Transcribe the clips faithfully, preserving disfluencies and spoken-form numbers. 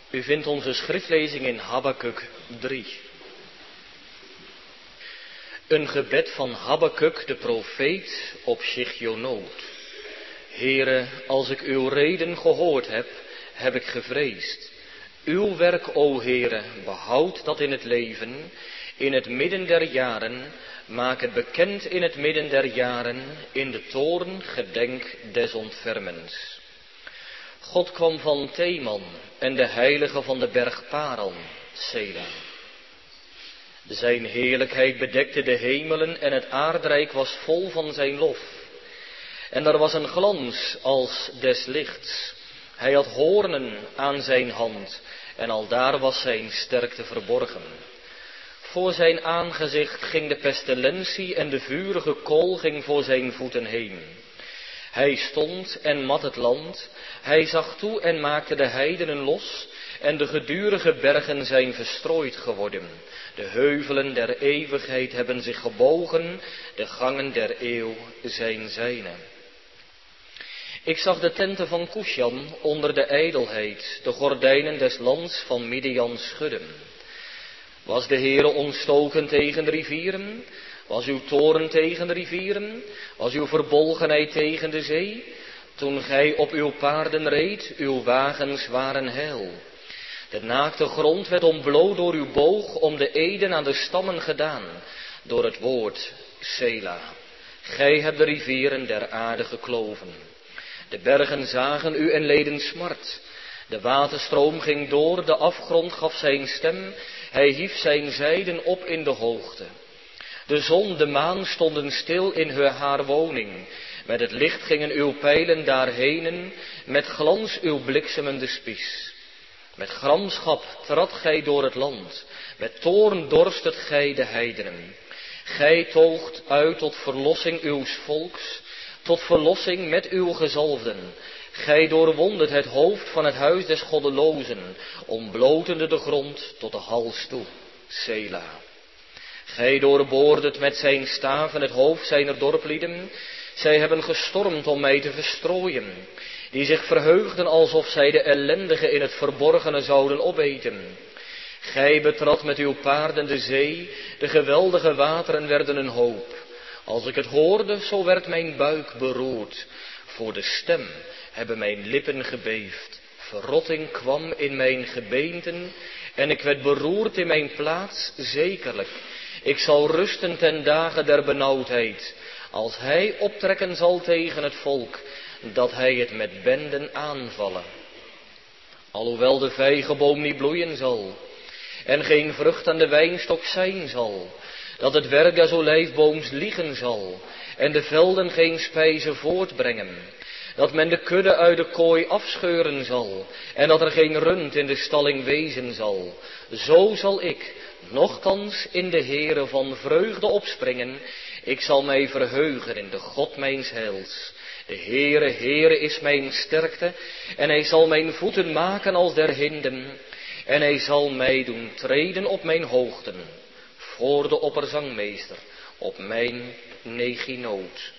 U vindt onze schriftlezing in Habakuk drie. Een gebed van Habakuk de profeet op Shigionoot. Heere, als ik uw reden gehoord heb, heb ik gevreesd. Uw werk, o Heere, behoud dat in het leven, in het midden der jaren, maak het bekend in het midden der jaren, in de toorn gedenk des ontfermens. God kwam van Teman en de heilige van de berg Paran, Sela. Zijn heerlijkheid bedekte de hemelen en het aardrijk was vol van zijn lof. En er was een glans als des lichts. Hij had hoornen aan zijn hand en aldaar was zijn sterkte verborgen. Voor zijn aangezicht ging de pestilentie en de vurige kool ging voor zijn voeten heen. Hij stond en mat het land, hij zag toe en maakte de heidenen los, en de gedurige bergen zijn verstrooid geworden. De heuvelen der eeuwigheid hebben zich gebogen, de gangen der eeuw zijn zijne. Ik zag de tenten van Kushan onder de ijdelheid, de gordijnen des lands van Midian schudden. Was de Heere ontstoken tegen de rivieren? Was uw toorn tegen de rivieren? Was uw verbolgenheid tegen de zee? Toen gij op uw paarden reed, uw wagens waren heil. De naakte grond werd ontbloot door uw boog, om de eden aan de stammen gedaan, door het woord Sela. Gij hebt de rivieren der aarde gekloven. De bergen zagen u en leden smart. De waterstroom ging door, de afgrond gaf zijn stem, hij hief zijn zijden op in de hoogte. De zon, de maan stonden stil in haar woning. Met het licht gingen uw pijlen daarhenen, met glans uw bliksemende spies. Met gramschap trad gij door het land, met toorn dorstet gij de heidenen. Gij toogt uit tot verlossing uws volks, tot verlossing met uw gezalfden. Gij doorwondet het hoofd van het huis des goddelozen, ontblotende de grond tot de hals toe. Sela. Gij doorboordet met zijn staven het hoofd zijner dorplieden. Zij hebben gestormd om mij te verstrooien, die zich verheugden alsof zij de ellendige in het verborgene zouden opeten. Gij betrad met uw paarden de zee, de geweldige wateren werden een hoop. Als ik het hoorde, zo werd mijn buik beroerd. Voor de stem hebben mijn lippen gebeefd. Verrotting kwam in mijn gebeenten en ik werd beroerd in mijn plaats, zekerlijk. Ik zal rusten ten dagen der benauwdheid, als hij optrekken zal tegen het volk, dat hij het met benden aanvallen. Alhoewel de vijgenboom niet bloeien zal, en geen vrucht aan de wijnstok zijn zal, dat het werk des olijfbooms liegen zal, en de velden geen spijze voortbrengen, dat men de kudde uit de kooi afscheuren zal, en dat er geen rund in de stalling wezen zal. Zo zal ik, nochtans in de Heere van vreugde opspringen, ik zal mij verheugen in de God mijns heils. De Heere, Heere is mijn sterkte, en hij zal mijn voeten maken als der hinden, en hij zal mij doen treden op mijn hoogten, voor de opperzangmeester, op mijn neginoot.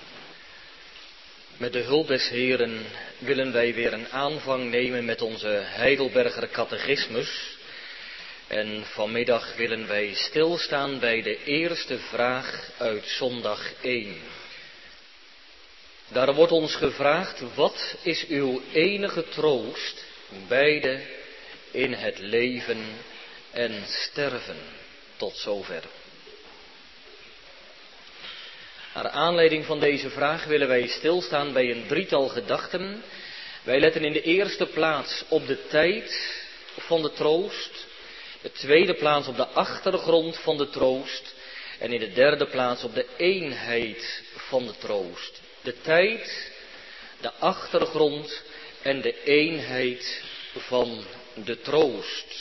Met de hulp des Heeren willen wij weer een aanvang nemen met onze Heidelberger catechismus. En vanmiddag willen wij stilstaan bij de eerste vraag uit zondag één. Daar wordt ons gevraagd, wat is uw enige troost, beide in het leven en sterven? Tot zover. Naar aanleiding van deze vraag willen wij stilstaan bij een drietal gedachten. Wij letten in de eerste plaats op de tijd van de troost. De tweede plaats op de achtergrond van de troost. En in de derde plaats op de eenheid van de troost. De tijd, de achtergrond en de eenheid van de troost.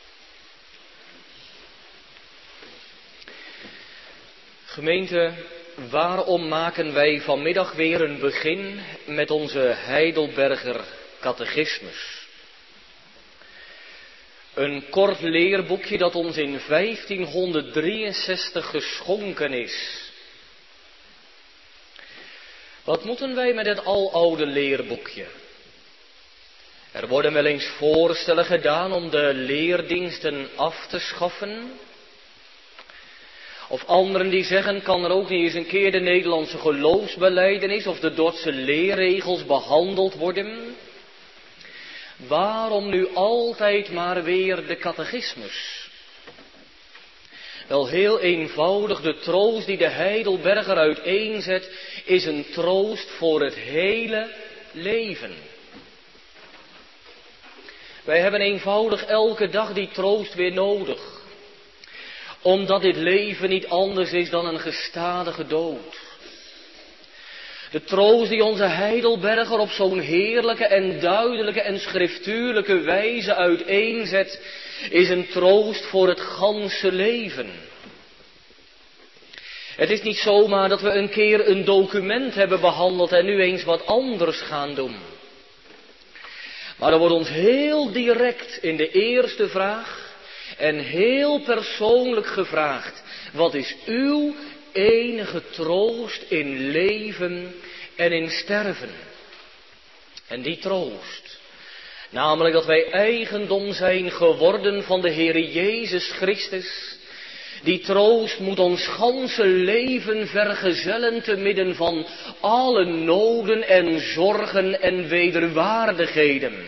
Gemeente, waarom maken wij vanmiddag weer een begin met onze Heidelberger catechismus? Een kort leerboekje dat ons in vijftienhonderddrieënzestig geschonken is. Wat moeten wij met het aloude leerboekje? Er worden wel eens voorstellen gedaan om de leerdiensten af te schaffen. Of anderen die zeggen, kan er ook niet eens een keer de Nederlandse geloofsbelijdenis of de Dordtse leerregels behandeld worden? Waarom nu altijd maar weer de catechismus? Wel, heel eenvoudig, de troost die de Heidelberger uiteenzet is een troost voor het hele leven. Wij hebben eenvoudig elke dag die troost weer nodig. Omdat dit leven niet anders is dan een gestadige dood. De troost die onze Heidelberger op zo'n heerlijke en duidelijke en schriftuurlijke wijze uiteenzet, is een troost voor het ganse leven. Het is niet zomaar dat we een keer een document hebben behandeld en nu eens wat anders gaan doen. Maar er wordt ons heel direct in de eerste vraag en heel persoonlijk gevraagd: wat is uw enige troost in leven en in sterven? En die troost, namelijk dat wij eigendom zijn geworden van de Heere Jezus Christus, die troost moet ons ganse leven vergezellen te midden van alle noden en zorgen en wederwaardigheden.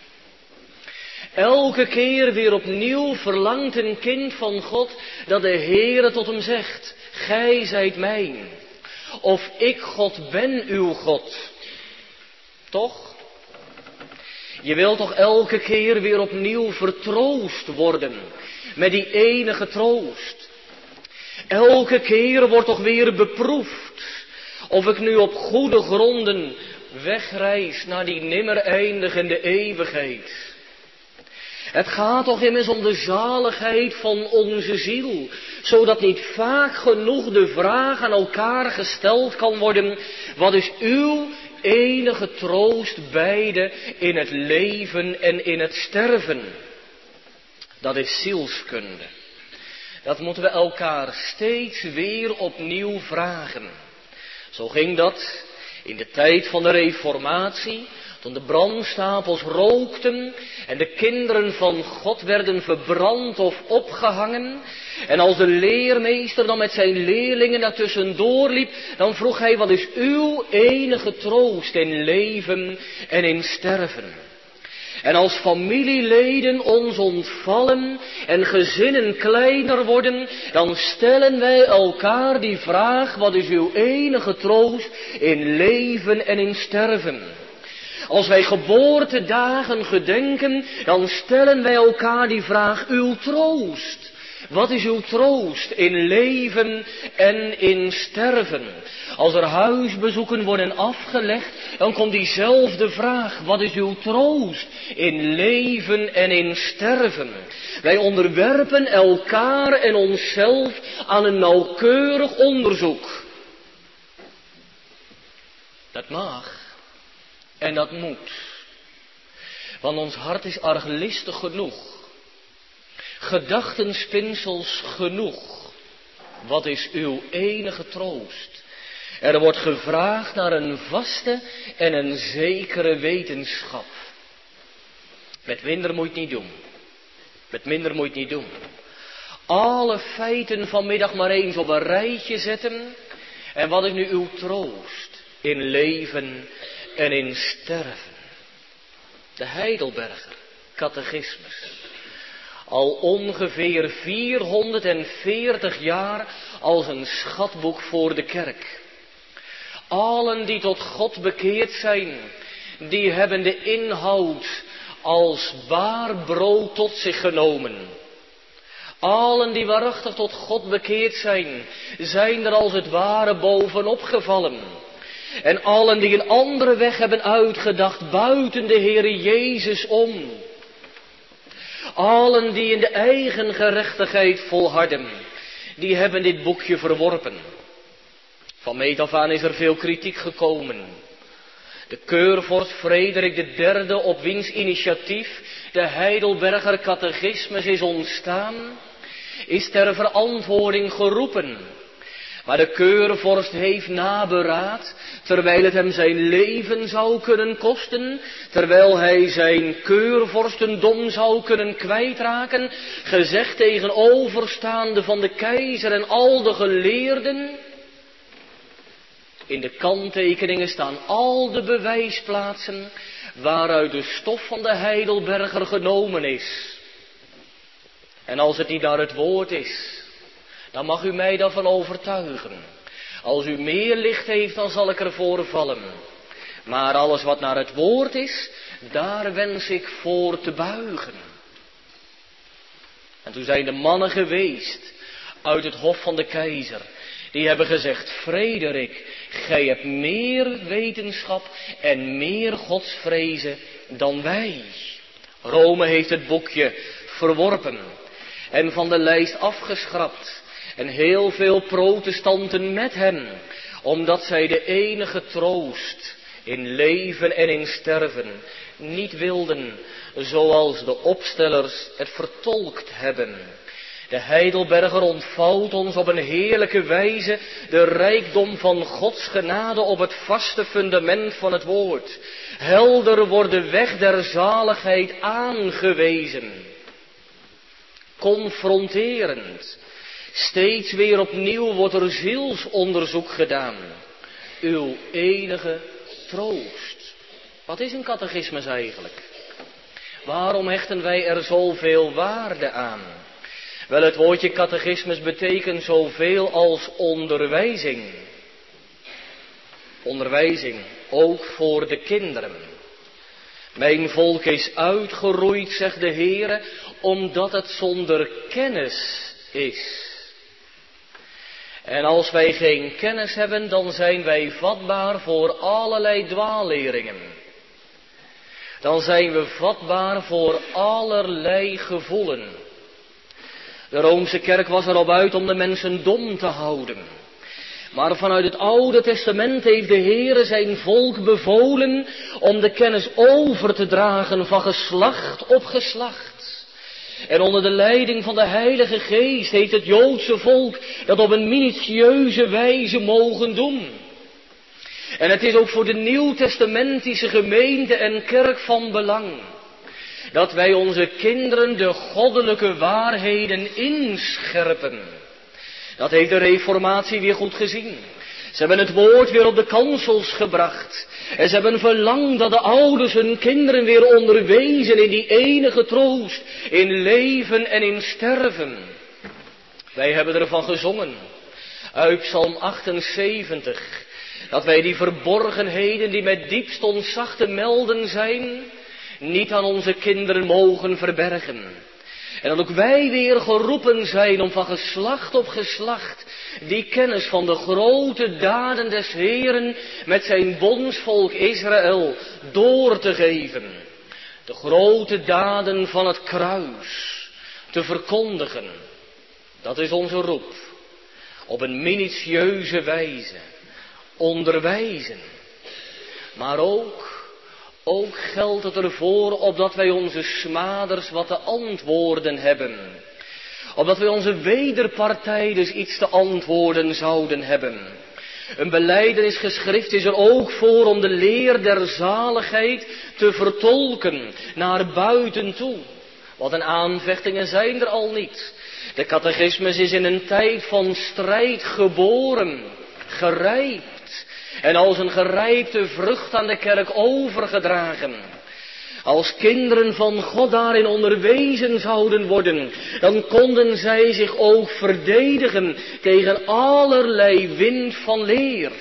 Elke keer weer opnieuw verlangt een kind van God dat de Heere tot hem zegt: gij zijt mijn, of ik God ben uw God. Toch? Je wilt toch elke keer weer opnieuw vertroost worden met die enige troost. Elke keer wordt toch weer beproefd of ik nu op goede gronden wegreis naar die nimmer eindigende eeuwigheid. Het gaat toch immers om de zaligheid van onze ziel, zodat niet vaak genoeg de vraag aan elkaar gesteld kan worden: wat is uw enige troost beide in het leven en in het sterven? Dat is zielskunde. Dat moeten we elkaar steeds weer opnieuw vragen. Zo ging dat in de tijd van de Reformatie, toen de brandstapels rookten en de kinderen van God werden verbrand of opgehangen. En als de leermeester dan met zijn leerlingen daartussendoor liep, dan vroeg hij: wat is uw enige troost in leven en in sterven? En als familieleden ons ontvallen en gezinnen kleiner worden, dan stellen wij elkaar die vraag: wat is uw enige troost in leven en in sterven? Als wij geboortedagen gedenken, dan stellen wij elkaar die vraag: uw troost. Wat is uw troost in leven en in sterven? Als er huisbezoeken worden afgelegd, dan komt diezelfde vraag: wat is uw troost in leven en in sterven? Wij onderwerpen elkaar en onszelf aan een nauwkeurig onderzoek. Dat mag en dat moet. Want ons hart is arglistig genoeg. Gedachtenspinsels genoeg. Wat is uw enige troost? Er wordt gevraagd naar een vaste en een zekere wetenschap. Met minder moet je het niet doen. Met minder moet je het niet doen. Alle feiten vanmiddag maar eens op een rijtje zetten. En wat is nu uw troost in leven en in sterven? De Heidelberger catechismus. Al ongeveer vierhonderdveertig jaar als een schatboek voor de kerk. Allen die tot God bekeerd zijn, die hebben de inhoud als baar brood tot zich genomen. Allen die waarachtig tot God bekeerd zijn, zijn er als het ware bovenop gevallen. En allen die een andere weg hebben uitgedacht buiten de Heere Jezus om. Allen die in de eigen gerechtigheid volharden, die hebben dit boekje verworpen. Van meet af aan is er veel kritiek gekomen. De keurvorst Frederik de derde, op wiens initiatief de Heidelberger catechismus is ontstaan, is ter verantwoording geroepen. Maar de keurvorst heeft naberaad, terwijl het hem zijn leven zou kunnen kosten, terwijl hij zijn keurvorstendom zou kunnen kwijtraken, gezegd tegen overstaande van de keizer en al de geleerden. In de kanttekeningen staan al de bewijsplaatsen waaruit de stof van de Heidelberger genomen is. En als het niet naar het woord is, dan mag u mij daarvan overtuigen. Als u meer licht heeft, dan zal ik ervoor vallen. Maar alles wat naar het woord is, daar wens ik voor te buigen. En toen zijn de mannen geweest uit het hof van de keizer. Die hebben gezegd, Frederik, gij hebt meer wetenschap en meer godsvrezen dan wij. Rome heeft het boekje verworpen en van de lijst afgeschrapt. En heel veel protestanten met hem, omdat zij de enige troost in leven en in sterven niet wilden, zoals de opstellers het vertolkt hebben. De Heidelberger ontvouwt ons op een heerlijke wijze de rijkdom van Gods genade op het vaste fundament van het woord. Helder wordt de weg der zaligheid aangewezen. Confronterend. Steeds weer opnieuw wordt er zielsonderzoek gedaan. Uw enige troost. Wat is een catechismus eigenlijk? Waarom hechten wij er zoveel waarde aan? Wel, het woordje catechismus betekent zoveel als onderwijzing. Onderwijzing, ook voor de kinderen. Mijn volk is uitgeroeid, zegt de Heere, omdat het zonder kennis is. En als wij geen kennis hebben, dan zijn wij vatbaar voor allerlei dwaalleringen. Dan zijn we vatbaar voor allerlei gevoelen. De Roomse kerk was erop uit om de mensen dom te houden. Maar vanuit het Oude Testament heeft de Heere zijn volk bevolen om de kennis over te dragen van geslacht op geslacht. En onder de leiding van de Heilige Geest heeft het Joodse volk dat op een minutieuze wijze mogen doen. En het is ook voor de Nieuwtestamentische gemeente en kerk van belang dat wij onze kinderen de goddelijke waarheden inscherpen. Dat heeft de Reformatie weer goed gezien. Ze hebben het woord weer op de kansels gebracht. En ze hebben verlangd dat de ouders hun kinderen weer onderwezen in die enige troost, in leven en in sterven. Wij hebben ervan gezongen, uit Psalm achtenzeventig, dat wij die verborgenheden die met diepst ontzag te melden zijn, niet aan onze kinderen mogen verbergen. En dat ook wij weer geroepen zijn om van geslacht op geslacht die kennis van de grote daden des Heeren met zijn bondsvolk Israël door te geven. De grote daden van het kruis te verkondigen. Dat is onze roep. Op een minutieuze wijze. Onderwijzen. Maar ook Ook geldt het ervoor opdat wij onze smaders wat te antwoorden hebben. Opdat wij onze wederpartij dus iets te antwoorden zouden hebben. Een belijdenisgeschrift is er ook voor om de leer der zaligheid te vertolken naar buiten toe. Wat een aanvechtingen zijn er al niet. De catechismus is in een tijd van strijd geboren, gerijpt. En als een gerijpte vrucht aan de kerk overgedragen. Als kinderen van God daarin onderwezen zouden worden, dan konden zij zich ook verdedigen tegen allerlei wind van leer.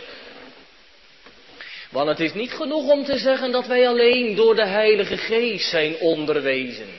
Want het is niet genoeg om te zeggen dat wij alleen door de Heilige Geest zijn onderwezen.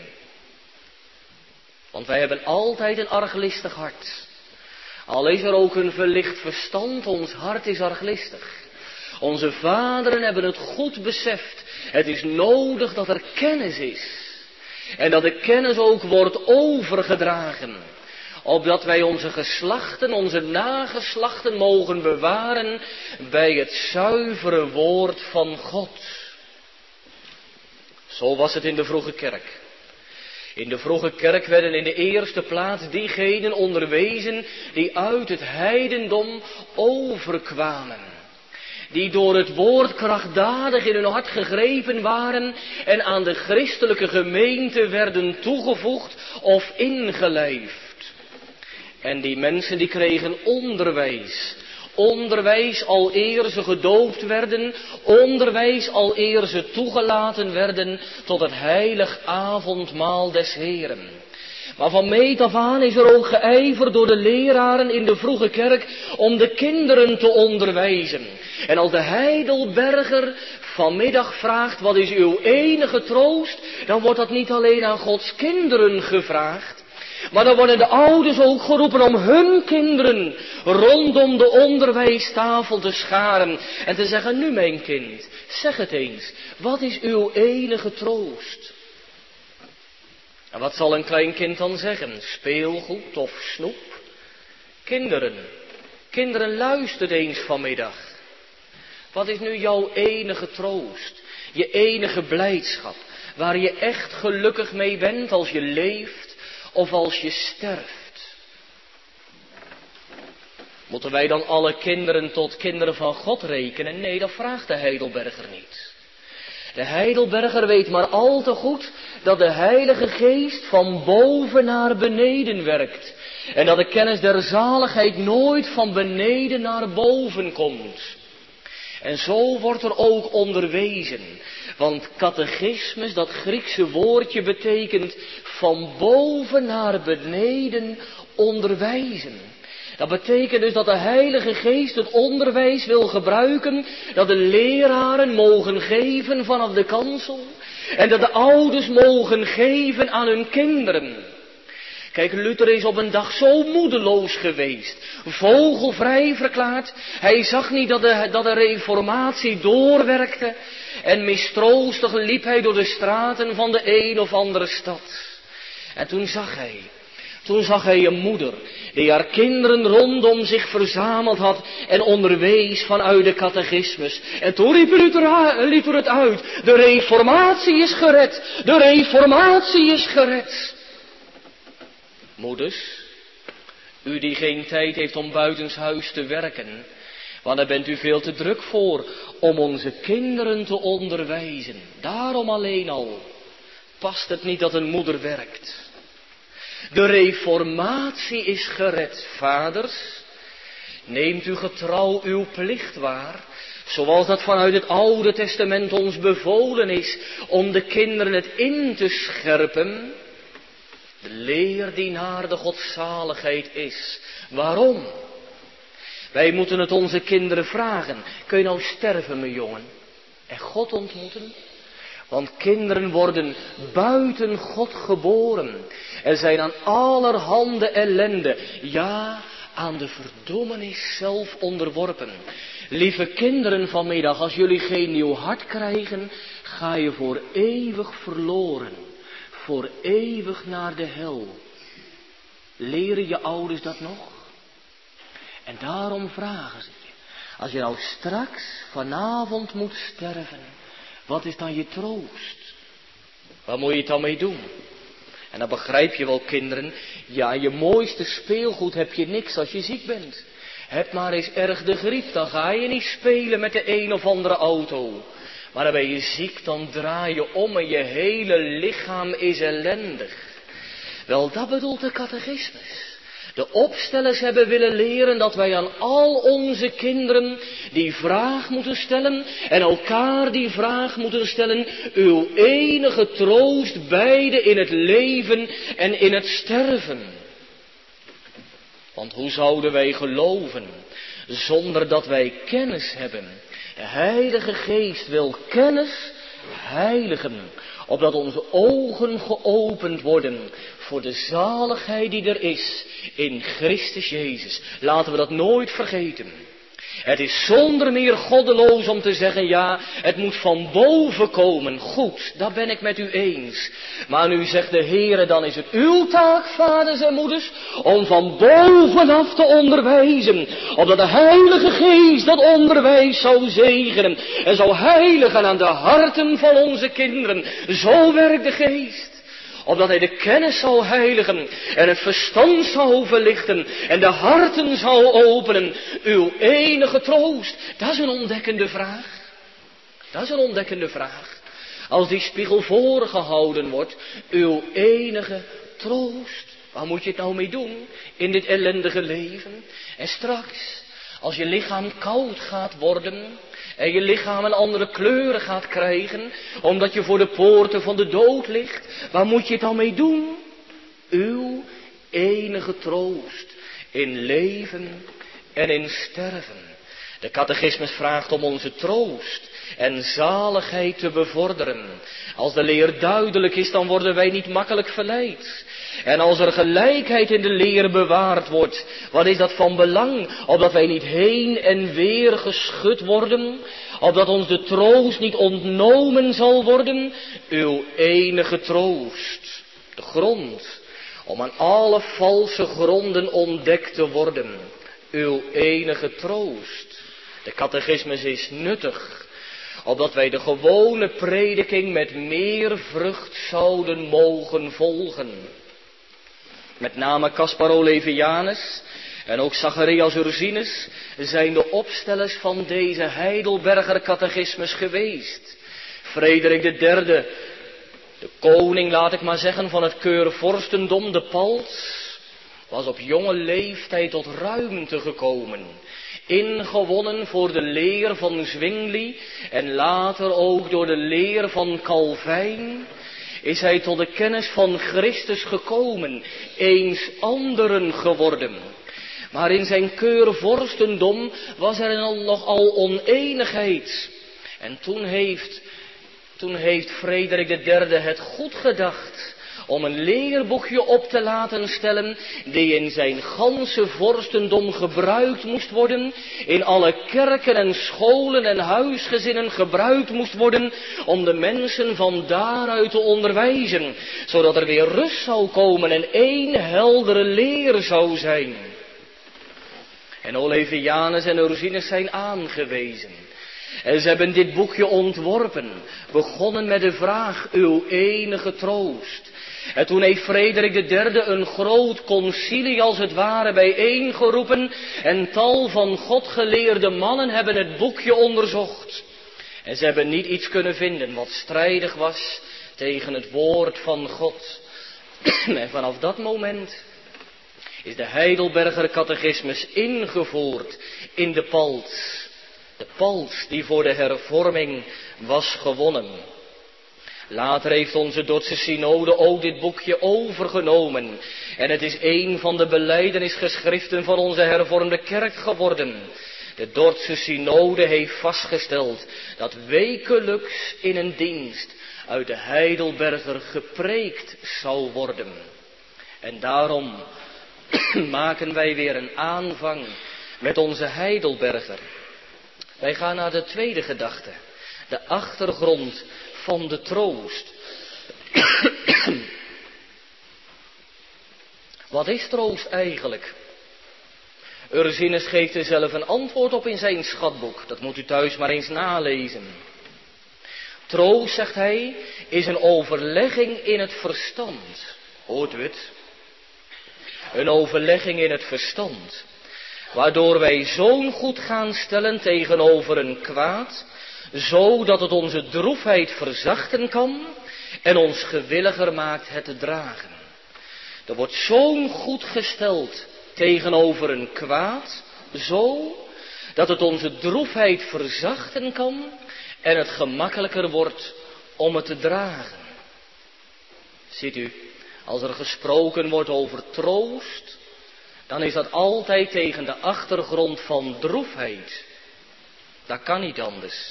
Want wij hebben altijd een arglistig hart. Al is er ook een verlicht verstand, ons hart is arglistig. Onze vaderen hebben het goed beseft. Het is nodig dat er kennis is. En dat de kennis ook wordt overgedragen. Opdat wij onze geslachten, onze nageslachten mogen bewaren bij het zuivere woord van God. Zo was het in de vroege kerk. In de vroege kerk werden in de eerste plaats diegenen onderwezen die uit het heidendom overkwamen. Die door het woord krachtdadig in hun hart gegrepen waren en aan de christelijke gemeente werden toegevoegd of ingelijfd. En die mensen die kregen onderwijs. Onderwijs al eer ze gedoopt werden, onderwijs al eer ze toegelaten werden tot het heilig avondmaal des Heren. Maar van meet af aan is er ook geijverd door de leraren in de vroege kerk om de kinderen te onderwijzen. En als de Heidelberger vanmiddag vraagt, wat is uw enige troost, dan wordt dat niet alleen aan Gods kinderen gevraagd. Maar dan worden de ouders ook geroepen om hun kinderen rondom de onderwijstafel te scharen. En te zeggen, nu mijn kind, zeg het eens, wat is uw enige troost? En wat zal een klein kind dan zeggen? Speelgoed of snoep? Kinderen, kinderen luistert eens vanmiddag. Wat is nu jouw enige troost? Je enige blijdschap, waar je echt gelukkig mee bent als je leeft? Of als je sterft. Moeten wij dan alle kinderen tot kinderen van God rekenen? Nee, dat vraagt de Heidelberger niet. De Heidelberger weet maar al te goed dat de Heilige Geest van boven naar beneden werkt. En dat de kennis der zaligheid nooit van beneden naar boven komt. En zo wordt er ook onderwezen. Want catechismus, dat Griekse woordje, betekent van boven naar beneden onderwijzen. Dat betekent dus dat de Heilige Geest het onderwijs wil gebruiken, dat de leraren mogen geven vanaf de kansel. En dat de ouders mogen geven aan hun kinderen. Kijk, Luther is op een dag zo moedeloos geweest, vogelvrij verklaard. Hij zag niet dat de, dat de reformatie doorwerkte en mistroostig liep hij door de straten van de een of andere stad. En toen zag hij, toen zag hij een moeder die haar kinderen rondom zich verzameld had en onderwees vanuit de catechismus. En toen riep Luther, Luther het uit, de reformatie is gered, de reformatie is gered. Moeders, u die geen tijd heeft om buitenshuis te werken, want daar bent u veel te druk voor om onze kinderen te onderwijzen. Daarom alleen al past het niet dat een moeder werkt. De reformatie is gered, vaders. Neemt u getrouw uw plicht waar, zoals dat vanuit het Oude Testament ons bevolen is, om de kinderen het in te scherpen. De leer die naar de godzaligheid is. Waarom? Wij moeten het onze kinderen vragen. Kun je nou sterven, mijn jongen, en God ontmoeten? Want kinderen worden buiten God geboren. Er zijn aan allerhande ellende, ja, aan de verdommenis zelf onderworpen. Lieve kinderen vanmiddag, als jullie geen nieuw hart krijgen, ga je voor eeuwig verloren. Voor eeuwig naar de hel. Leren je ouders dat nog? En daarom vragen ze je, als je nou straks vanavond moet sterven, wat is dan je troost? Waar moet je het dan mee doen? En dan begrijp je wel, kinderen, ja, je mooiste speelgoed heb je niks als je ziek bent. Heb maar eens erg de griep, dan ga je niet spelen met de een of andere auto. Maar dan ben je ziek, dan draai je om en je hele lichaam is ellendig. Wel, dat bedoelt de catechismus. De opstellers hebben willen leren dat wij aan al onze kinderen die vraag moeten stellen en elkaar die vraag moeten stellen, uw enige troost beide in het leven en in het sterven. Want hoe zouden wij geloven zonder dat wij kennis hebben? De Heilige Geest wil kennis heiligen, opdat onze ogen geopend worden voor de zaligheid die er is in Christus Jezus. Laten we dat nooit vergeten. Het is zonder meer goddeloos om te zeggen, ja, het moet van boven komen. Goed, dat ben ik met u eens. Maar nu zegt de Heere, dan is het uw taak, vaders en moeders, om van bovenaf te onderwijzen. Opdat de Heilige Geest dat onderwijs zou zegenen en zou heiligen aan de harten van onze kinderen. Zo werkt de Geest. Opdat hij de kennis zou heiligen en het verstand zou verlichten en de harten zou openen. Uw enige troost. Dat is een ontdekkende vraag. Dat is een ontdekkende vraag. Als die spiegel voorgehouden wordt. Uw enige troost. Waar moet je het nou mee doen in dit ellendige leven? En straks, als je lichaam koud gaat worden en je lichaam een andere kleur gaat krijgen, omdat je voor de poorten van de dood ligt, waar moet je het dan mee doen? Uw enige troost in leven en in sterven. De catechismus vraagt om onze troost en zaligheid te bevorderen. Als de leer duidelijk is, dan worden wij niet makkelijk verleid. En als er gelijkheid in de leer bewaard wordt, wat is dat van belang? Opdat wij niet heen en weer geschud worden, opdat ons de troost niet ontnomen zal worden. Uw enige troost, de grond, om aan alle valse gronden ontdekt te worden. Uw enige troost. De catechismus is nuttig, opdat wij de gewone prediking met meer vrucht zouden mogen volgen. Met name Caspar Olevianus en ook Zacharias Ursinus zijn de opstellers van deze Heidelberger catechismus geweest. Frederik de derde, de koning, laat ik maar zeggen, van het keurvorstendom, de Pals, was op jonge leeftijd tot ruimte gekomen. Ingewonnen voor de leer van Zwingli en later ook door de leer van Calvijn, is hij tot de kennis van Christus gekomen, eens anderen geworden. Maar in zijn keurvorstendom was er nogal oneenigheid. En toen heeft, toen heeft Frederik de derde het goed gedacht om een leerboekje op te laten stellen, die in zijn ganse vorstendom gebruikt moest worden, in alle kerken en scholen en huisgezinnen gebruikt moest worden, om de mensen van daaruit te onderwijzen, zodat er weer rust zou komen en één heldere leer zou zijn. En Olevianus en Ursinus zijn aangewezen. En ze hebben dit boekje ontworpen, begonnen met de vraag, uw enige troost. En toen heeft Frederik de derde een groot concilie als het ware bijeengeroepen en tal van godgeleerde mannen hebben het boekje onderzocht. En ze hebben niet iets kunnen vinden wat strijdig was tegen het woord van God. En vanaf dat moment is de Heidelberger catechismus ingevoerd in de Pals. De Pals die voor de hervorming was gewonnen. Later heeft onze Dordtse synode ook dit boekje overgenomen. En het is een van de belijdenisgeschriften van onze hervormde kerk geworden. De Dordtse synode heeft vastgesteld dat wekelijks in een dienst uit de Heidelberger gepreekt zou worden. En daarom maken wij weer een aanvang met onze Heidelberger. Wij gaan naar de tweede gedachte, de achtergrond van de troost. Wat is troost eigenlijk? Ursinus geeft er zelf een antwoord op in zijn schatboek. Dat moet u thuis maar eens nalezen. Troost, zegt hij, is een overlegging in het verstand. Hoort u het? Een overlegging in het verstand. Waardoor wij zo'n goed gaan stellen tegenover een kwaad, zodat het onze droefheid verzachten kan en ons gewilliger maakt het te dragen. Er wordt zo'n goed gesteld tegenover een kwaad, zo dat het onze droefheid verzachten kan en het gemakkelijker wordt om het te dragen. Ziet u, als er gesproken wordt over troost, dan is dat altijd tegen de achtergrond van droefheid. Dat kan niet anders.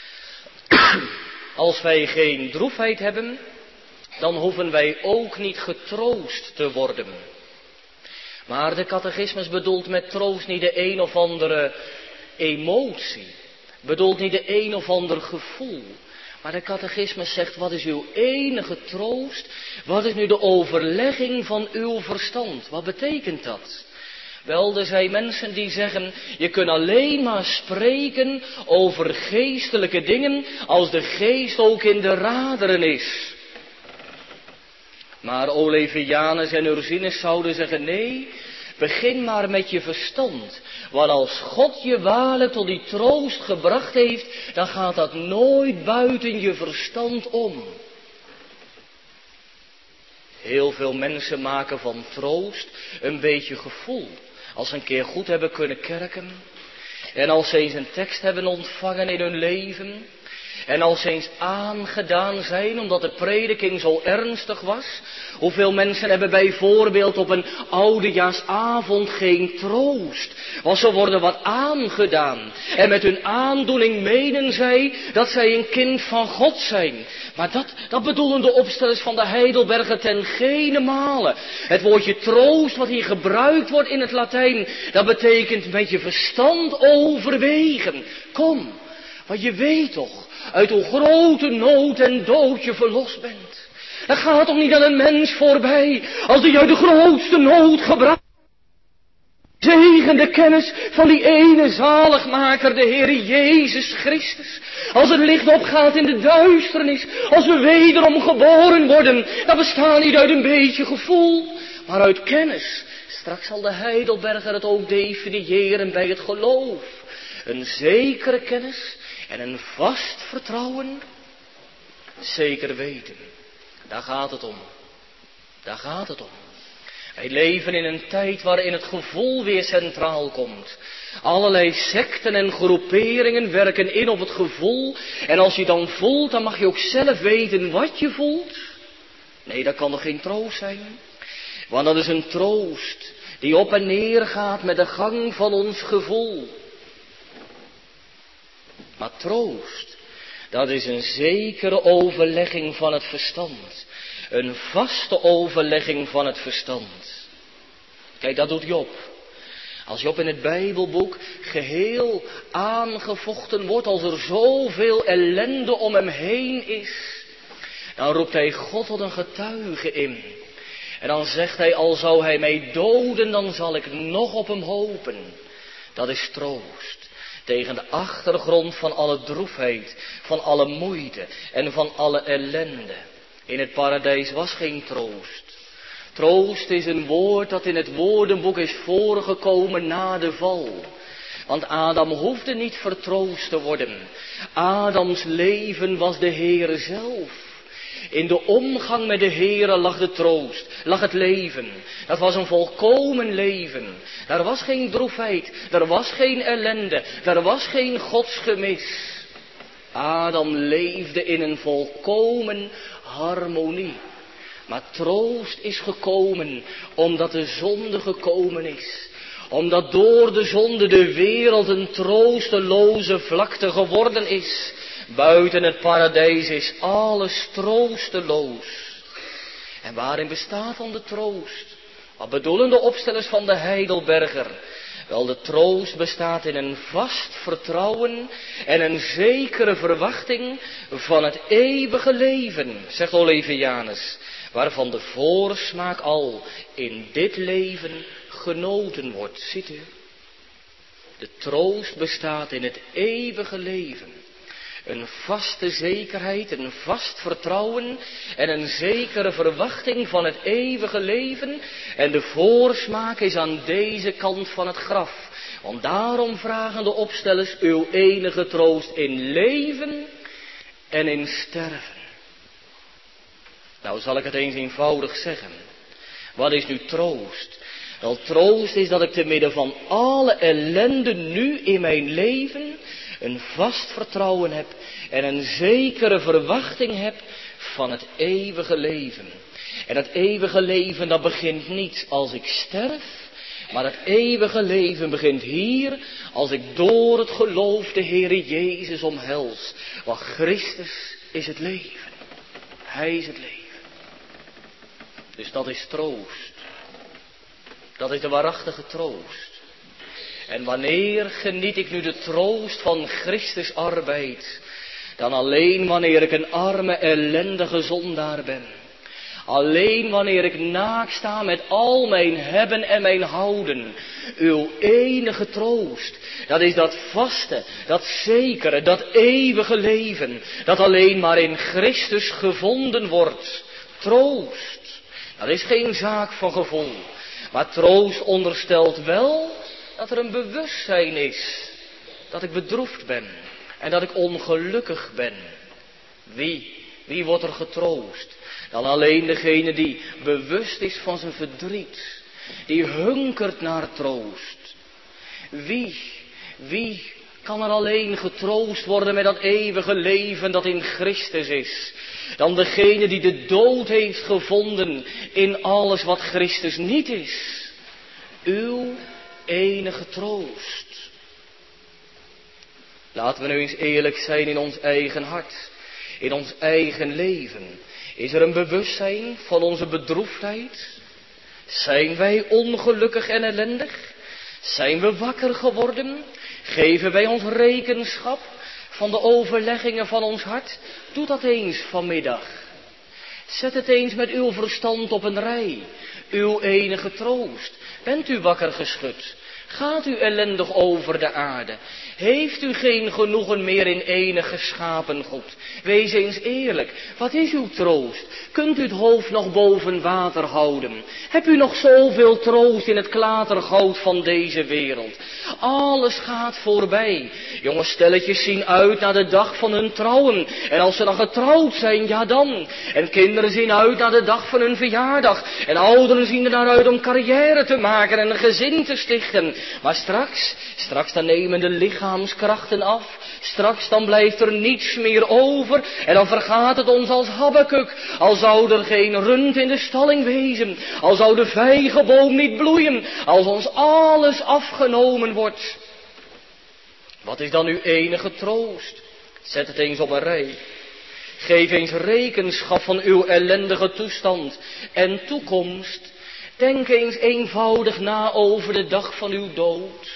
Als wij geen droefheid hebben, dan hoeven wij ook niet getroost te worden. Maar de catechismus bedoelt met troost niet de een of andere emotie. Bedoelt niet de een of ander gevoel. Maar de catechismus zegt, wat is uw enige troost? Wat is nu de overlegging van uw verstand? Wat betekent dat? Wel, er zijn mensen die zeggen, je kunt alleen maar spreken over geestelijke dingen als de geest ook in de raderen is. Maar Olevianus en Ursinus zouden zeggen, nee, begin maar met je verstand. Want als God je waarlijk tot die troost gebracht heeft, dan gaat dat nooit buiten je verstand om. Heel veel mensen maken van troost een beetje gevoel. Als ze een keer goed hebben kunnen kerken. En als ze eens een tekst hebben ontvangen in hun leven. En als ze eens aangedaan zijn omdat de prediking zo ernstig was. Hoeveel mensen hebben bijvoorbeeld op een oudejaarsavond geen troost. Want ze worden wat aangedaan. En met hun aandoening menen zij dat zij een kind van God zijn. Maar dat, dat bedoelen de opstellers van de Heidelberger ten gene male. Het woordje troost wat hier gebruikt wordt in het Latijn. Dat betekent met je verstand overwegen. Kom, want je weet toch uit hoe grote nood en dood je verlost bent. Dat gaat toch niet aan een mens voorbij, als die uit de grootste nood gebracht. Zegen de kennis van die ene zaligmaker, de Heer Jezus Christus. Als het licht opgaat in de duisternis, als we wederom geboren worden, dat bestaat niet uit een beetje gevoel, maar uit kennis. Straks zal de Heidelberger het ook definiëren bij het geloof. Een zekere kennis en een vast vertrouwen, zeker weten. Daar gaat het om. Daar gaat het om. Wij leven in een tijd waarin het gevoel weer centraal komt. Allerlei secten en groeperingen werken in op het gevoel. En als je dan voelt, dan mag je ook zelf weten wat je voelt. Nee, dat kan toch geen troost zijn? Want dat is een troost die op en neer gaat met de gang van ons gevoel. Maar troost, dat is een zekere overlegging van het verstand. Een vaste overlegging van het verstand. Kijk, dat doet Job. Als Job in het Bijbelboek geheel aangevochten wordt, als er zoveel ellende om hem heen is, dan roept hij God tot een getuige in. En dan zegt hij, al zou hij mij doden, dan zal ik nog op hem hopen. Dat is troost. Tegen de achtergrond van alle droefheid, van alle moeite en van alle ellende. In het paradijs was geen troost. Troost is een woord dat in het woordenboek is voorgekomen na de val. Want Adam hoefde niet vertroost te worden. Adams leven was de Heere zelf. In de omgang met de Heere lag de troost, lag het leven. Dat was een volkomen leven. Daar was geen droefheid, daar was geen ellende, daar was geen godsgemis. Adam leefde in een volkomen harmonie. Maar troost is gekomen omdat de zonde gekomen is. Omdat door de zonde de wereld een troosteloze vlakte geworden is. Buiten het paradijs is alles troosteloos. En waarin bestaat dan de troost? Wat bedoelen de opstellers van de Heidelberger? Wel, de troost bestaat in een vast vertrouwen en een zekere verwachting van het eeuwige leven, zegt Olevianus, waarvan de voorsmaak al in dit leven genoten wordt. Ziet u? De troost bestaat in het eeuwige leven. Een vaste zekerheid, een vast vertrouwen en een zekere verwachting van het eeuwige leven. En de voorsmaak is aan deze kant van het graf. Want daarom vragen de opstellers uw enige troost in leven en in sterven. Nou, zal ik het eens eenvoudig zeggen. Wat is nu troost? Wel, troost is dat ik te midden van alle ellende nu in mijn leven een vast vertrouwen heb en een zekere verwachting heb van het eeuwige leven. En dat eeuwige leven, dat begint niet als ik sterf, maar het eeuwige leven begint hier als ik door het geloof de Heere Jezus omhels. Want Christus is het leven. Hij is het leven. Dus dat is troost. Dat is de waarachtige troost. En wanneer geniet ik nu de troost van Christus arbeid? Dan alleen wanneer ik een arme, ellendige zondaar ben. Alleen wanneer ik naakt sta met al mijn hebben en mijn houden. Uw enige troost, dat is dat vaste, dat zekere, dat eeuwige leven. Dat alleen maar in Christus gevonden wordt. Troost. Dat is geen zaak van gevoel. Maar troost onderstelt wel dat er een bewustzijn is. Dat ik bedroefd ben. En dat ik ongelukkig ben. Wie? Wie wordt er getroost? Dan alleen degene die bewust is van zijn verdriet. Die hunkert naar troost. Wie? Wie kan er alleen getroost worden met dat eeuwige leven dat in Christus is? Dan degene die de dood heeft gevonden in alles wat Christus niet is. Uw enige troost. Laten we nu eens eerlijk zijn in ons eigen hart. In ons eigen leven. Is er een bewustzijn van onze bedroefdheid? Zijn wij ongelukkig en ellendig? Zijn we wakker geworden? Geven wij ons rekenschap van de overleggingen van ons hart? Doe dat eens vanmiddag. Zet het eens met uw verstand op een rij. Uw enige troost. Bent u wakker geschud? Gaat u ellendig over de aarde? Heeft u geen genoegen meer in enig geschapen goed? Wees eens eerlijk, wat is uw troost? Kunt u het hoofd nog boven water houden? Heb u nog zoveel troost in het klatergoud van deze wereld? Alles gaat voorbij. Jonge stelletjes zien uit naar de dag van hun trouwen. En als ze dan getrouwd zijn, ja dan. En kinderen zien uit naar de dag van hun verjaardag. En ouderen zien er naar uit om carrière te maken en een gezin te stichten. Maar straks, straks dan nemen de lichaamskrachten af. Straks dan blijft er niets meer over. En dan vergaat het ons als Habakuk. Al zou er geen rund in de stalling wezen. Al zou de vijgenboom niet bloeien. Als ons alles afgenomen wordt. Wat is dan uw enige troost? Zet het eens op een rij. Geef eens rekenschap van uw ellendige toestand en toekomst. Denk eens eenvoudig na over de dag van uw dood.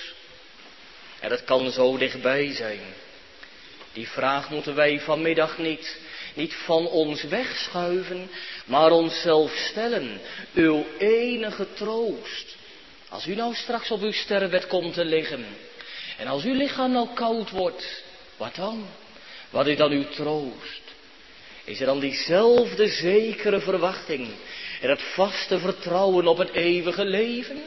En dat kan zo dichtbij zijn. Die vraag moeten wij vanmiddag niet, niet van ons wegschuiven, maar onszelf stellen. Uw enige troost. Als u nou straks op uw sterfbed komt te liggen. En als uw lichaam nou koud wordt. Wat dan? Wat is dan uw troost? Is er dan diezelfde zekere verwachting en het vaste vertrouwen op het eeuwige leven?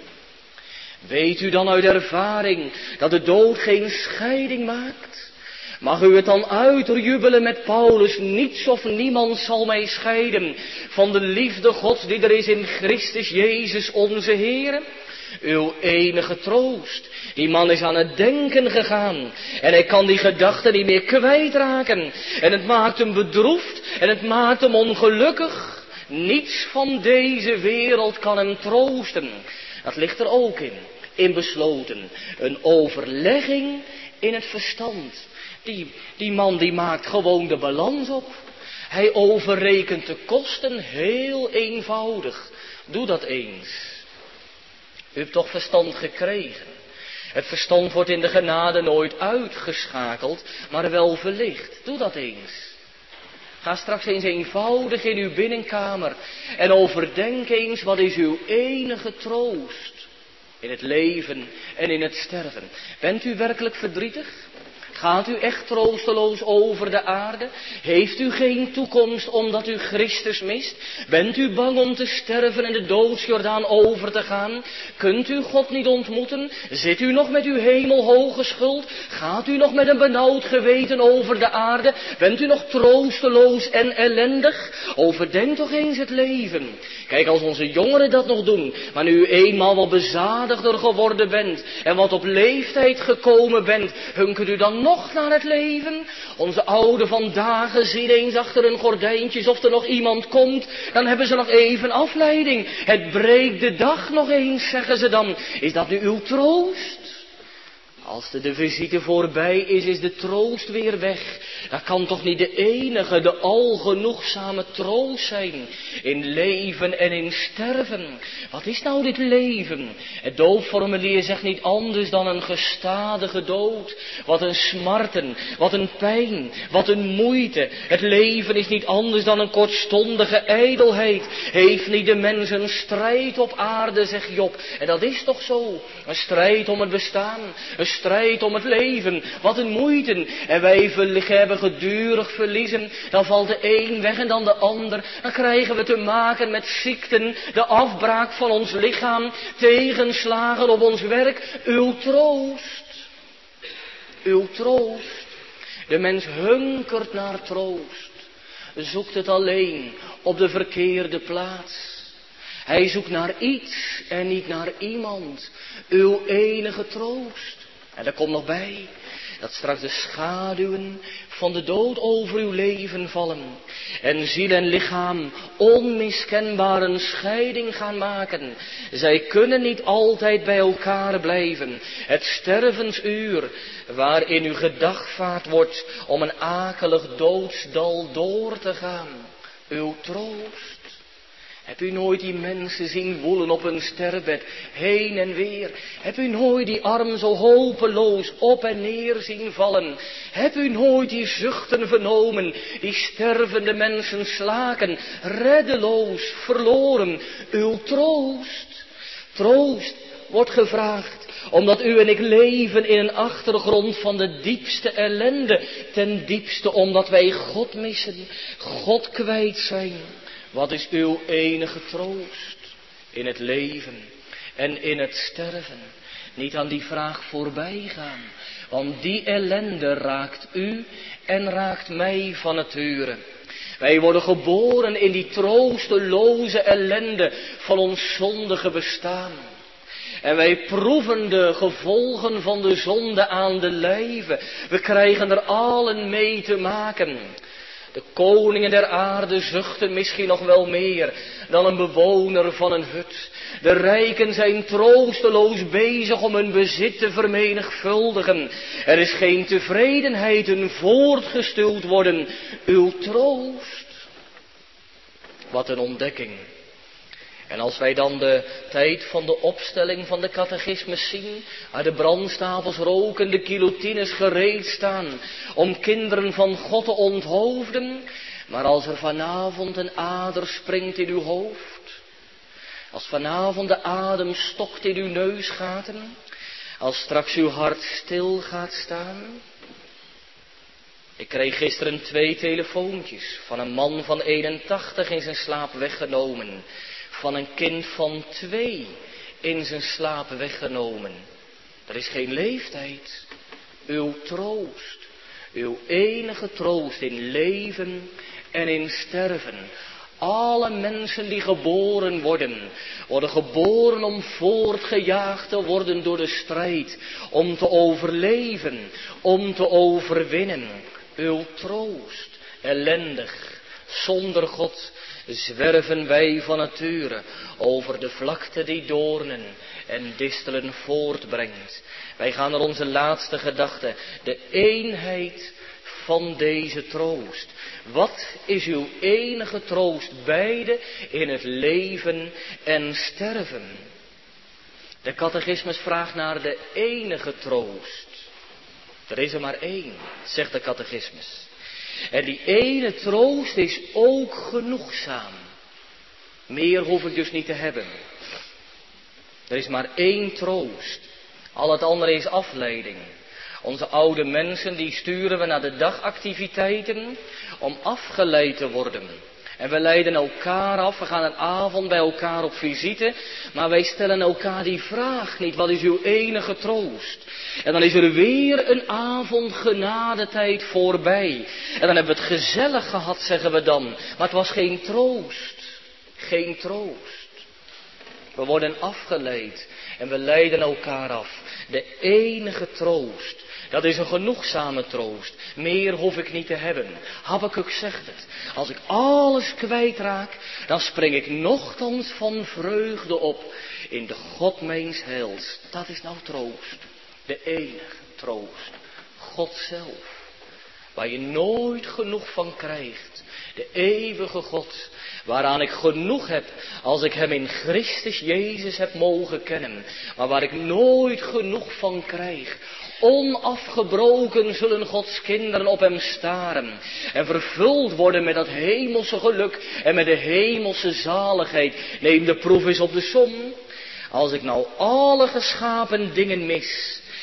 Weet u dan uit ervaring dat de dood geen scheiding maakt? Mag u het dan uitjubelen met Paulus, niets of niemand zal mij scheiden van de liefde Gods die er is in Christus Jezus onze Heer? Uw enige troost. Die man is aan het denken gegaan. En hij kan die gedachten niet meer kwijtraken. En het maakt hem bedroefd. En het maakt hem ongelukkig. Niets van deze wereld kan hem troosten. Dat ligt er ook in. In besloten. Een overlegging in het verstand. Die, die man die maakt gewoon de balans op. Hij overrekent de kosten heel eenvoudig. Doe dat eens. U hebt toch verstand gekregen. Het verstand wordt in de genade nooit uitgeschakeld, maar wel verlicht. Doe dat eens. Ga straks eens eenvoudig in uw binnenkamer en overdenk eens wat is uw enige troost in het leven en in het sterven. Bent u werkelijk verdrietig? Gaat u echt troosteloos over de aarde? Heeft u geen toekomst omdat u Christus mist? Bent u bang om te sterven en de doodsjordaan over te gaan? Kunt u God niet ontmoeten? Zit u nog met uw hemelhoge schuld? Gaat u nog met een benauwd geweten over de aarde? Bent u nog troosteloos en ellendig? Overdenk toch eens het leven. Kijk, als onze jongeren dat nog doen, maar nu u eenmaal wat bezadigder geworden bent en wat op leeftijd gekomen bent, hunkert u dan nog naar het leven? Onze ouden vandaag zien eens achter hun gordijntjes of er nog iemand komt, dan hebben ze nog even afleiding. Het breekt de dag nog eens, zeggen ze dan. Is dat nu uw troost? Als de, de visite voorbij is, is de troost weer weg. Dat kan toch niet de enige, de algenoegzame troost zijn. In leven en in sterven. Wat is nou dit leven? Het doopformulier zegt niet anders dan een gestadige dood. Wat een smarten, wat een pijn, wat een moeite. Het leven is niet anders dan een kortstondige ijdelheid. Heeft niet de mens een strijd op aarde, zegt Job. En dat is toch zo. Een strijd om het bestaan. Een strijd om het leven. Wat een moeite. En wij hebben gedurig verliezen. Dan valt de een weg en dan de ander. Dan krijgen we te maken met ziekten. De afbraak van ons lichaam. Tegenslagen op ons werk. Uw troost. Uw troost. De mens hunkert naar troost. Zoekt het alleen op de verkeerde plaats. Hij zoekt naar iets en niet naar iemand. Uw enige troost. En daar komt nog bij dat straks de schaduwen van de dood over uw leven vallen. En ziel en lichaam onmiskenbaar een scheiding gaan maken. Zij kunnen niet altijd bij elkaar blijven. Het stervensuur waarin u gedagvaard wordt om een akelig doodsdal door te gaan. Uw troost. Heb u nooit die mensen zien woelen op hun sterfbed, heen en weer? Heb u nooit die arm zo hopeloos op en neer zien vallen? Heb u nooit die zuchten vernomen, die stervende mensen slaken, reddeloos, verloren? Uw troost, troost wordt gevraagd, omdat u en ik leven in een achtergrond van de diepste ellende, ten diepste omdat wij God missen, God kwijt zijn. Wat is uw enige troost in het leven en in het sterven? Niet aan die vraag voorbij gaan, want die ellende raakt u en raakt mij van nature. Wij worden geboren in die troosteloze ellende van ons zondige bestaan. En wij proeven de gevolgen van de zonde aan de lijve. We krijgen er allen mee te maken. De koningen der aarde zuchten misschien nog wel meer dan een bewoner van een hut. De rijken zijn troosteloos bezig om hun bezit te vermenigvuldigen. Er is geen tevredenheid hun voortgestuwd worden. Uw troost. Wat een ontdekking. En als wij dan de tijd van de opstelling van de catechismus zien, waar de brandstapels roken, de guillotines gereed staan om kinderen van God te onthoofden, maar als er vanavond een ader springt in uw hoofd, als vanavond de adem stokt in uw neusgaten, als straks uw hart stil gaat staan. Ik kreeg gisteren twee telefoontjes van een man van eenentachtig in zijn slaap weggenomen. Van een kind van twee in zijn slaap weggenomen. Er is geen leeftijd. Uw troost. Uw enige troost in leven en in sterven. Alle mensen die geboren worden, worden geboren om voortgejaagd te worden door de strijd. Om te overleven, om te overwinnen. Uw troost, ellendig, zonder God. Zwerven wij van nature over de vlakte die doornen en distelen voortbrengt. Wij gaan naar onze laatste gedachte, de eenheid van deze troost. Wat is uw enige troost beide in het leven en sterven? De catechismus vraagt naar de enige troost. Er is er maar één, zegt de catechismus. En die ene troost is ook genoegzaam. Meer hoef ik dus niet te hebben. Er is maar één troost. Al het andere is afleiding. Onze oude mensen die sturen we naar de dagactiviteiten om afgeleid te worden. En we leiden elkaar af, we gaan een avond bij elkaar op visite, maar wij stellen elkaar die vraag niet, wat is uw enige troost? En dan is er weer een avond genadetijd voorbij. En dan hebben we het gezellig gehad, zeggen we dan, maar het was geen troost, geen troost. We worden afgeleid en we leiden elkaar af. De enige troost. Dat is een genoegzame troost. Meer hoef ik niet te hebben. Habakuk zegt het. Als ik alles kwijtraak, dan spring ik nochtans van vreugde op in de God mijns heils. Dat is nou troost. De enige troost. God zelf. Waar je nooit genoeg van krijgt. De eeuwige God. Waaraan ik genoeg heb als ik hem in Christus Jezus heb mogen kennen. Maar waar ik nooit genoeg van krijg. Onafgebroken zullen Gods kinderen op hem staren. En vervuld worden met dat hemelse geluk en met de hemelse zaligheid. Neem de proef eens op de som. Als ik nou alle geschapen dingen mis.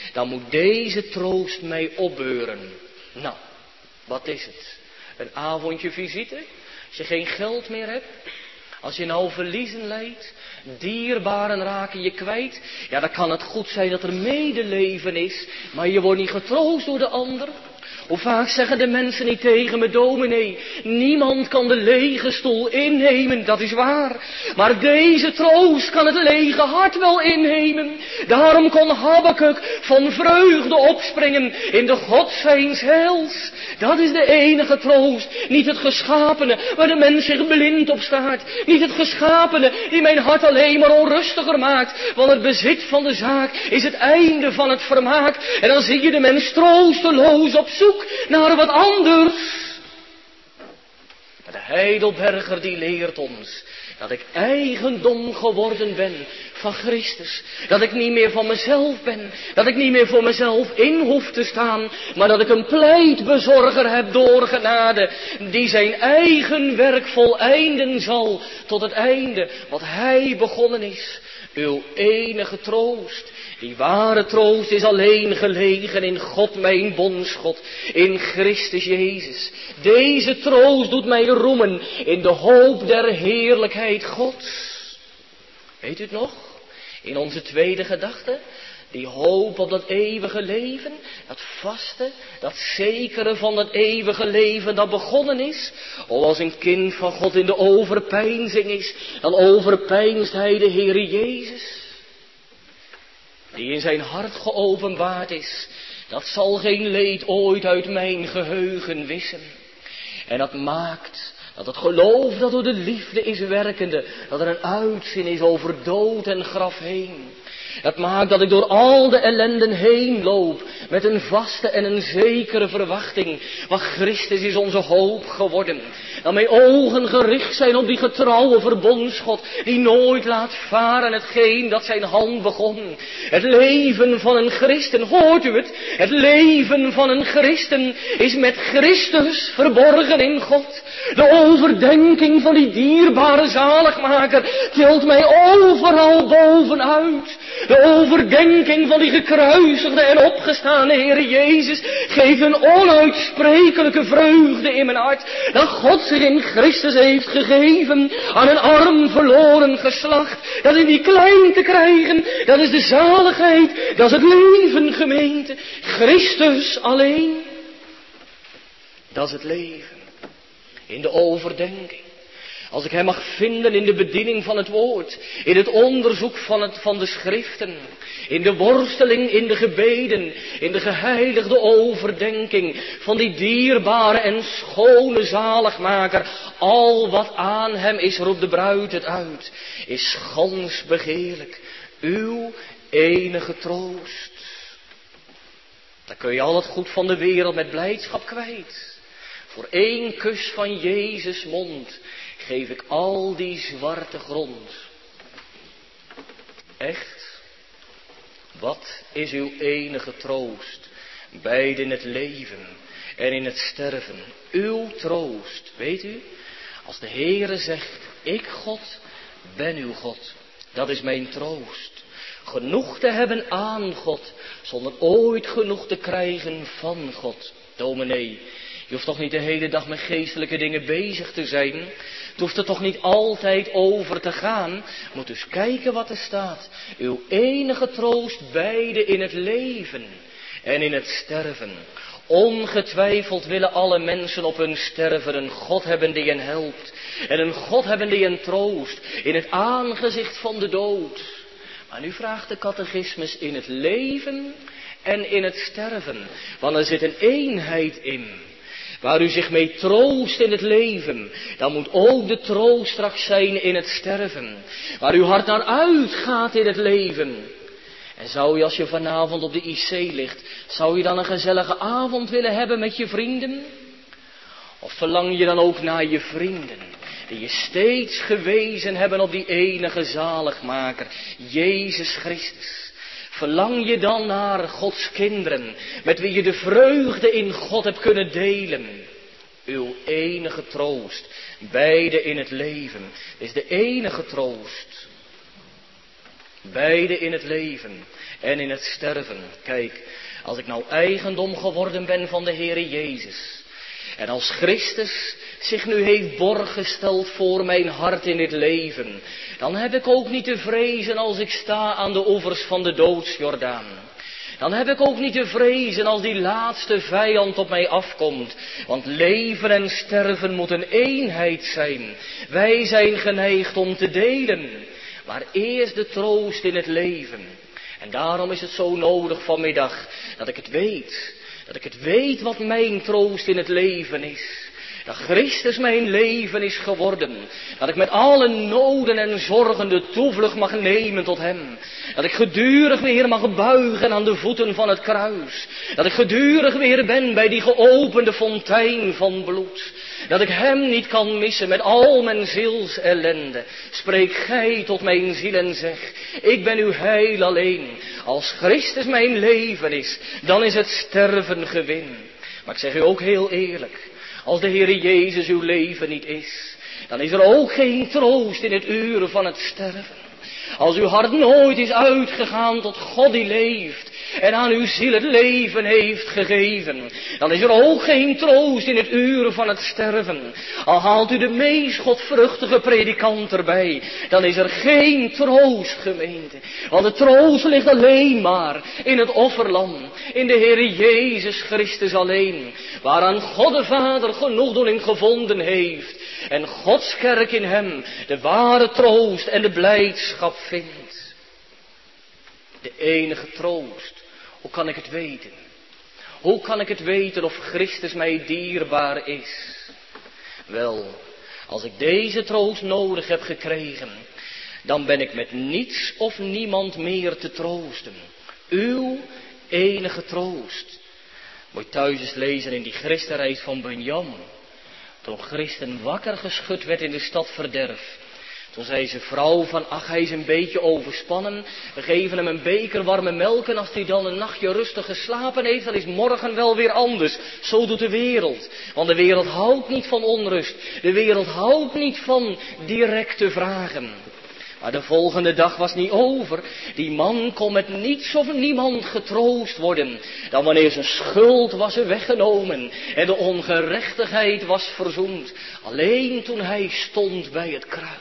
dan moet deze troost mij opbeuren. Nou, wat is het? Een avondje visite? Als je geen geld meer hebt? Als je nou verliezen lijdt? Dierbaren raken je kwijt? Ja, dan kan het goed zijn dat er medeleven is, maar je wordt niet getroost door de ander. Hoe vaak zeggen de mensen niet tegen me, dominee, niemand kan de lege stoel innemen, dat is waar. Maar deze troost kan het lege hart wel innemen. Daarom kon Habakuk van vreugde opspringen in de God zijns heils. Dat is de enige troost. Niet het geschapene waar de mens zich blind op staart. Niet het geschapene die mijn hart alleen maar onrustiger maakt. Want het bezit van de zaak is het einde van het vermaak. En dan zie je de mens troosteloos op zoek naar wat anders. Maar de Heidelberger die leert ons dat ik eigendom geworden ben van Christus. Dat ik niet meer van mezelf ben. Dat ik niet meer voor mezelf in hoef te staan. Maar dat ik een pleitbezorger heb door genade. Die zijn eigen werk voleinden zal tot het einde. Wat hij begonnen is. Uw enige troost. Die ware troost is alleen gelegen in God mijn bondsgod, in Christus Jezus. Deze troost doet mij roemen in de hoop der heerlijkheid Gods. Weet u het nog? In onze tweede gedachte, die hoop op dat eeuwige leven, dat vaste, dat zekere van dat eeuwige leven dat begonnen is. O, als een kind van God in de overpeinzing is, dan overpeinst hij de Heere Jezus. Die in zijn hart geopenbaard is, dat zal geen leed ooit uit mijn geheugen wissen. En dat maakt dat het geloof dat door de liefde is werkende, dat er een uitzien is over dood en graf heen. Dat maakt dat ik door al de ellenden heen loop met een vaste en een zekere verwachting. Want Christus is onze hoop geworden. Dat mijn ogen gericht zijn op die getrouwe verbondsgod die nooit laat varen hetgeen dat zijn hand begon. Het leven van een christen, hoort u het? Het leven van een christen is met Christus verborgen in God. De overdenking van die dierbare zaligmaker tilt mij overal bovenuit. De overdenking van die gekruisigde en opgestane Heere Jezus geeft een onuitsprekelijke vreugde in mijn hart. Dat God zich in Christus heeft gegeven aan een arm verloren geslacht. Dat is niet klein te krijgen. Dat is de zaligheid. Dat is het leven, gemeente. Christus alleen. Dat is het leven. In de overdenking. Als ik hem mag vinden in de bediening van het woord. In het onderzoek van, het, van de schriften. In de worsteling, in de gebeden. In de geheiligde overdenking. Van die dierbare en schone zaligmaker. Al wat aan hem is, roept de bruid het uit. Is gans begeerlijk. Uw enige troost. Dan kun je al het goed van de wereld met blijdschap kwijt. Voor één kus van Jezus' mond geef ik al die zwarte grond. Echt? Wat is uw enige troost? Beide in het leven en in het sterven. Uw troost, weet u? Als de Heere zegt, ik God ben uw God. Dat is mijn troost. Genoeg te hebben aan God, zonder ooit genoeg te krijgen van God. Dominee, je hoeft toch niet de hele dag met geestelijke dingen bezig te zijn. Het hoeft er toch niet altijd over te gaan. Moet dus kijken wat er staat. Uw enige troost beide in het leven en in het sterven. Ongetwijfeld willen alle mensen op hun sterven een God hebben die hen helpt. En een God hebben die hen troost in het aangezicht van de dood. Maar nu vraagt de catechismus in het leven en in het sterven. Want er zit een eenheid in. Waar u zich mee troost in het leven, dan moet ook de troost straks zijn in het sterven. Waar uw hart naar uitgaat in het leven. En zou je als je vanavond op de I C ligt, zou je dan een gezellige avond willen hebben met je vrienden? Of verlang je dan ook naar je vrienden, die je steeds gewezen hebben op die enige zaligmaker, Jezus Christus? Verlang je dan naar Gods kinderen, met wie je de vreugde in God hebt kunnen delen? Uw enige troost, beide in het leven, is de enige troost. Beide in het leven en in het sterven. Kijk, als ik nou eigendom geworden ben van de Heere Jezus. En als Christus zich nu heeft borg gesteld voor mijn hart in dit leven. Dan heb ik ook niet te vrezen als ik sta aan de oevers van de doodsjordaan. Dan heb ik ook niet te vrezen als die laatste vijand op mij afkomt. Want leven en sterven moet een eenheid zijn. Wij zijn geneigd om te delen. Maar eerst de troost in het leven. En daarom is het zo nodig vanmiddag dat ik het weet. Dat ik het weet wat mijn troost in het leven is. Dat Christus mijn leven is geworden. Dat ik met alle noden en zorgen de toevlucht mag nemen tot hem. Dat ik gedurig weer mag buigen aan de voeten van het kruis. Dat ik gedurig weer ben bij die geopende fontein van bloed. Dat ik hem niet kan missen met al mijn ziels ellende. Spreek gij tot mijn ziel en zeg, ik ben uw heil alleen. Als Christus mijn leven is, dan is het sterven gewin. Maar ik zeg u ook heel eerlijk. Als de Heere Jezus uw leven niet is, dan is er ook geen troost in het uur van het sterven. Als uw hart nooit is uitgegaan tot God die leeft en aan uw ziel het leven heeft gegeven, dan is er ook geen troost in het uur van het sterven. Al haalt u de meest godvruchtige predikant erbij, dan is er geen troost, gemeente. Want de troost ligt alleen maar in het offerlam, in de Heere Jezus Christus alleen, waaraan God de Vader genoegdoening gevonden heeft. En Gods kerk in hem de ware troost en de blijdschap vindt. De enige troost. Hoe kan ik het weten? Hoe kan ik het weten of Christus mij dierbaar is? Wel, als ik deze troost nodig heb gekregen, dan ben ik met niets of niemand meer te troosten. Uw enige troost. Moet je thuis eens lezen in die Christenreis van Bunyan. Toen Christen wakker geschud werd in de stad Verderf. Toen zei zijn vrouw van, ach, hij is een beetje overspannen. We geven hem een beker warme melk en als hij dan een nachtje rustig geslapen heeft, dan is morgen wel weer anders. Zo doet de wereld. Want de wereld houdt niet van onrust. De wereld houdt niet van directe vragen. Maar de volgende dag was niet over. Die man kon met niets of niemand getroost worden dan wanneer zijn schuld was weggenomen en de ongerechtigheid was verzoend. Alleen toen hij stond bij het kruis.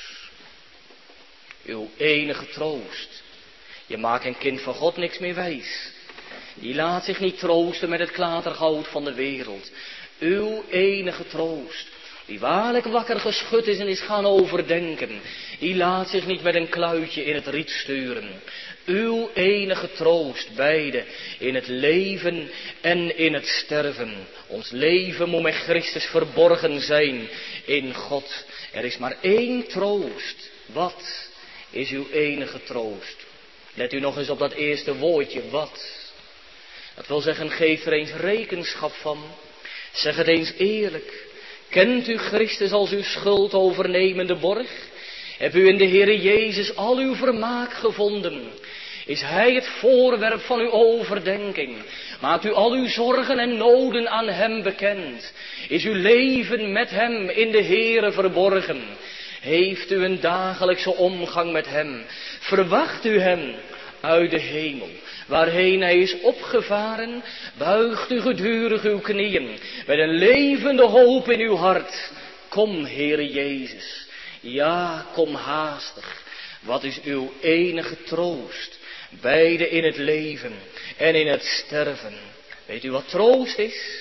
Uw enige troost. Je maakt een kind van God niks meer wijs. Die laat zich niet troosten met het klatergoud van de wereld. Uw enige troost. Die waarlijk wakker geschud is en is gaan overdenken. Die laat zich niet met een kluitje in het riet sturen. Uw enige troost, beide, in het leven en in het sterven. Ons leven moet met Christus verborgen zijn in God. Er is maar één troost. Wat is uw enige troost? Let u nog eens op dat eerste woordje, wat. Dat wil zeggen, geef er eens rekenschap van. Zeg het eens eerlijk. Kent u Christus als uw schuld overnemende borg? Hebt u in de Heere Jezus al uw vermaak gevonden? Is Hij het voorwerp van uw overdenking? Maakt u al uw zorgen en noden aan Hem bekend? Is uw leven met Hem in de Heere verborgen? Heeft u een dagelijkse omgang met Hem? Verwacht u Hem uit de hemel? Waarheen Hij is opgevaren, buigt u gedurig uw knieën, met een levende hoop in uw hart. Kom, Heere Jezus, ja, kom haastig. Wat is uw enige troost, beide in het leven en in het sterven? Weet u wat troost is?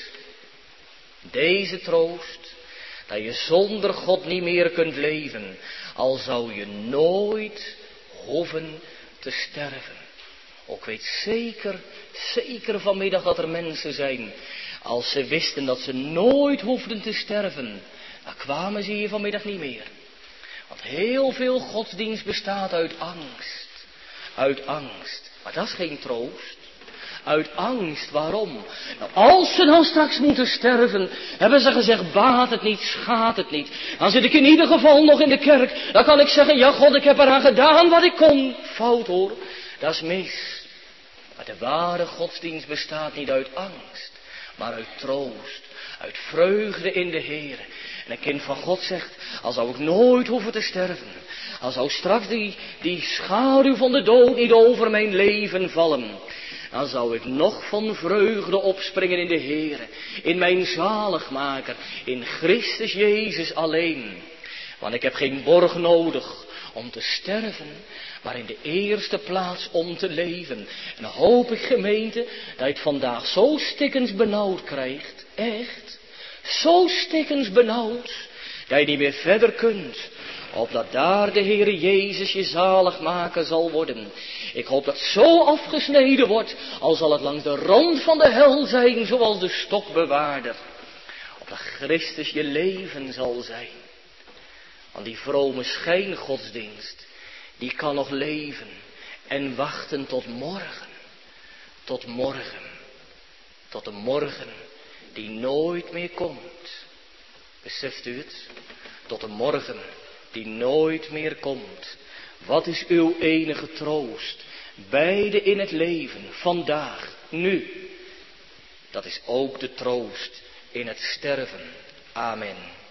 Deze troost, dat je zonder God niet meer kunt leven, al zou je nooit hoeven te sterven. Ik weet zeker, zeker vanmiddag dat er mensen zijn, als ze wisten dat ze nooit hoefden te sterven, dan kwamen ze hier vanmiddag niet meer. Want heel veel godsdienst bestaat uit angst. Uit angst. Maar dat is geen troost. Uit angst, waarom? Nou, als ze dan straks moeten sterven, hebben ze gezegd, baat het niet, schaadt het niet. Dan zit ik in ieder geval nog in de kerk. Dan kan ik zeggen, ja God, ik heb eraan gedaan wat ik kon. Fout hoor, dat is mis. Maar de ware godsdienst bestaat niet uit angst, maar uit troost, uit vreugde in de Heer. En een kind van God zegt, al zou ik nooit hoeven te sterven, dan zou straks die, die schaduw van de dood niet over mijn leven vallen. Dan zou ik nog van vreugde opspringen in de Heere, in mijn zaligmaker, in Christus Jezus alleen. Want ik heb geen borg nodig om te sterven, maar in de eerste plaats om te leven. En hoop ik, gemeente, dat je het vandaag zo stikkens benauwd krijgt, echt, zo stikkens benauwd, dat je niet meer verder kunt, opdat daar de Heere Jezus je zaligmaker zal worden. Ik hoop dat zo afgesneden wordt, al zal het langs de rand van de hel zijn, zoals de stokbewaarder. Opdat Christus je leven zal zijn. Want die vrome schijngodsdienst, die kan nog leven en wachten tot morgen. Tot morgen. Tot de morgen die nooit meer komt. Beseft u het? Tot de morgen die nooit meer komt. Wat is uw enige troost? Beide in het leven, vandaag, nu. Dat is ook de troost in het sterven. Amen.